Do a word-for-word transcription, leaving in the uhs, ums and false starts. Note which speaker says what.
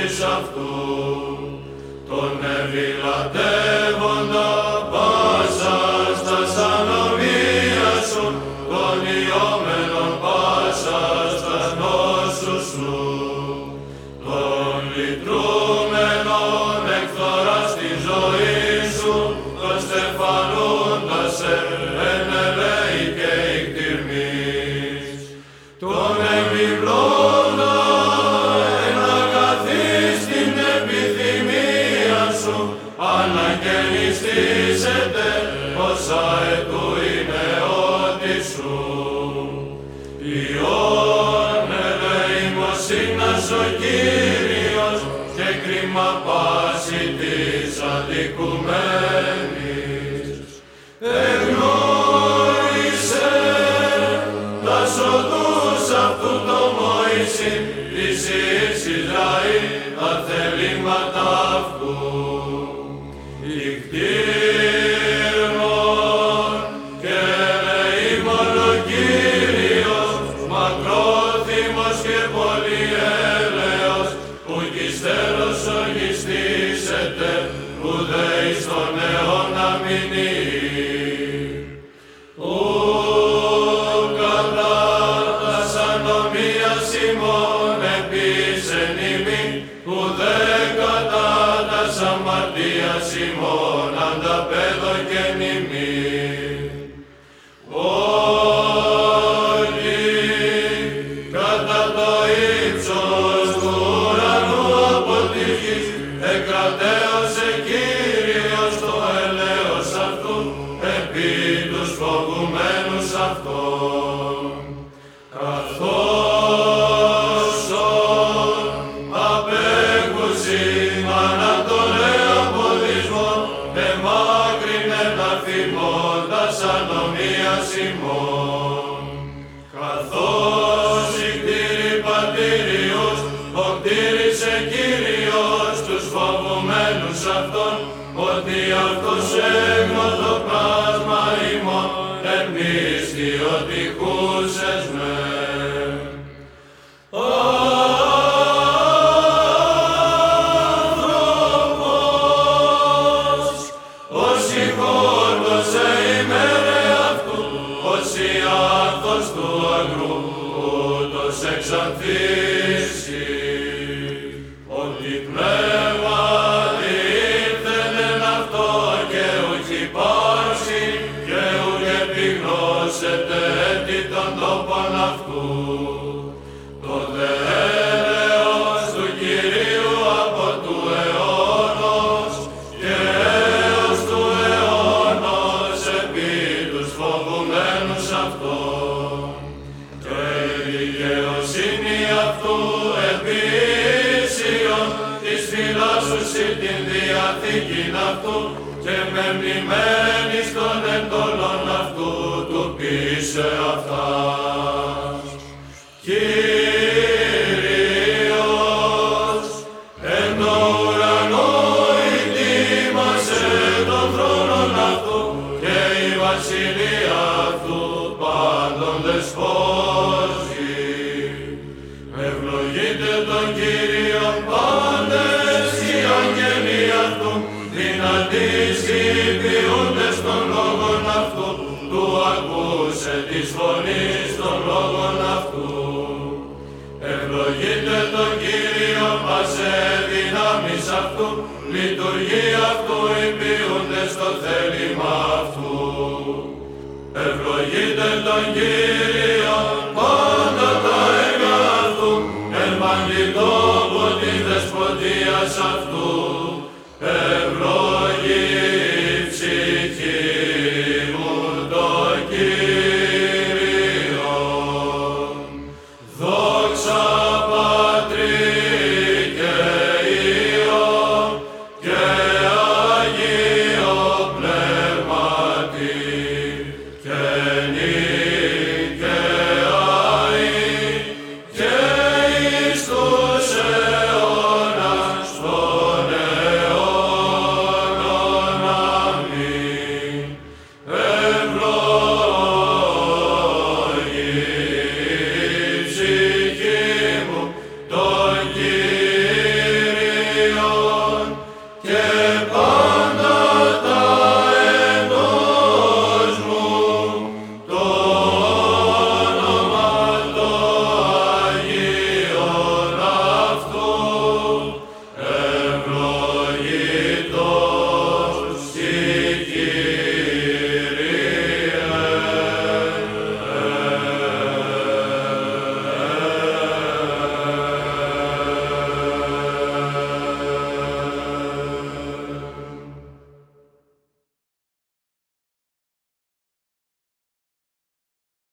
Speaker 1: εις αυτού, τον ευηλατεύοντα πάσας τας ανομίας σου, τον ιόμενον πάσας τας νόσους σου, τον λυτρούμενον εκθοράς τη ζωή σου, τον στεφανούντας σε εν ελέη και εκτιρμής, τον επιπλώντα εν αγαθής την επιθυμία σου, αναγεννηστήσετε όσα ετού είναι ότι σου. Υιόν ελεημοσύνας ο Κύριος και κρίμα πάση της αδικουμένης. Εγνώρισε τας οδούς αυτού το Μωυσή, της Υιής Ισραήλ τα θελήματα αυτού. Ικτήρμον και ελεήμον ο Κύριος, μακρόθυμος και πολυέλεος, ουκ εις τέλος ογιστήσετε, ουδέ εις τον αιώνα μηνύ. Ουκ κατά τας ανομίας ημών επίσεν ημί, ουδέ κατά τας αμαρτίας ημών ανταπέδωκεν ημί. Ότι κατά το ύψος του ουρανού από τη γη εκρατέωσε Κύριος το ελέος αυτού επί τους φοβουμένους αυτών. Καθώς απέκουσιν ανά τον εαπολισμό, εμάκρυνε τα θυμώντας ανομίας ημών. Καθώς οι κτήροι πατήριους, οκτήρισε Κύριος τους φοβουμένους αυτών, ότι αυτός έγνωτο πράσμα ημών, εν πίστη ότι χούσες με. Άνθρωπος, όσοι χόρτωσε ημέρε αυτού, όσοι άθος του αγρού, ούτως εξανθήσει, ότι πνεύμα ήρθεν εν αυτό και ουκ υπάρξει, και ουκ επιγνώσετε έτη των τόπων αυτού. Το δε έλεος του Κυρίου από του αιώνος και έως του αιώνος επί τους φοβουμένους αυτών. Και η δικαιοσύνη αυτού επί ίσιον της φυλάσσουσι την διαθήκην αυτού και μεμνημένης των εντολών αυτού του πείσε αυτάς. Κύριος, εν το ουρανό ητήμασε των θρόνων αυτού και η βασιλεία αυτού πάντων δεσπόζει. Ευλογείτε τον Κύριον πάντες οι αγγέλοι αυτού, δυνατείς και υπηούντες των λόγων αυτού, του ακούσε της φωνής των λόγων αυτού. Ευλογείτε τον Κύριο πασέ δυνάμεις αυτού, λειτουργεί αυτού υπηούντες το θέλημα αυτού. Ευλογείτε τον Κύριο πάντα τα έργα αυτού, εν παντιτόπου της δεσποτείας αυτού. Ευλογείτε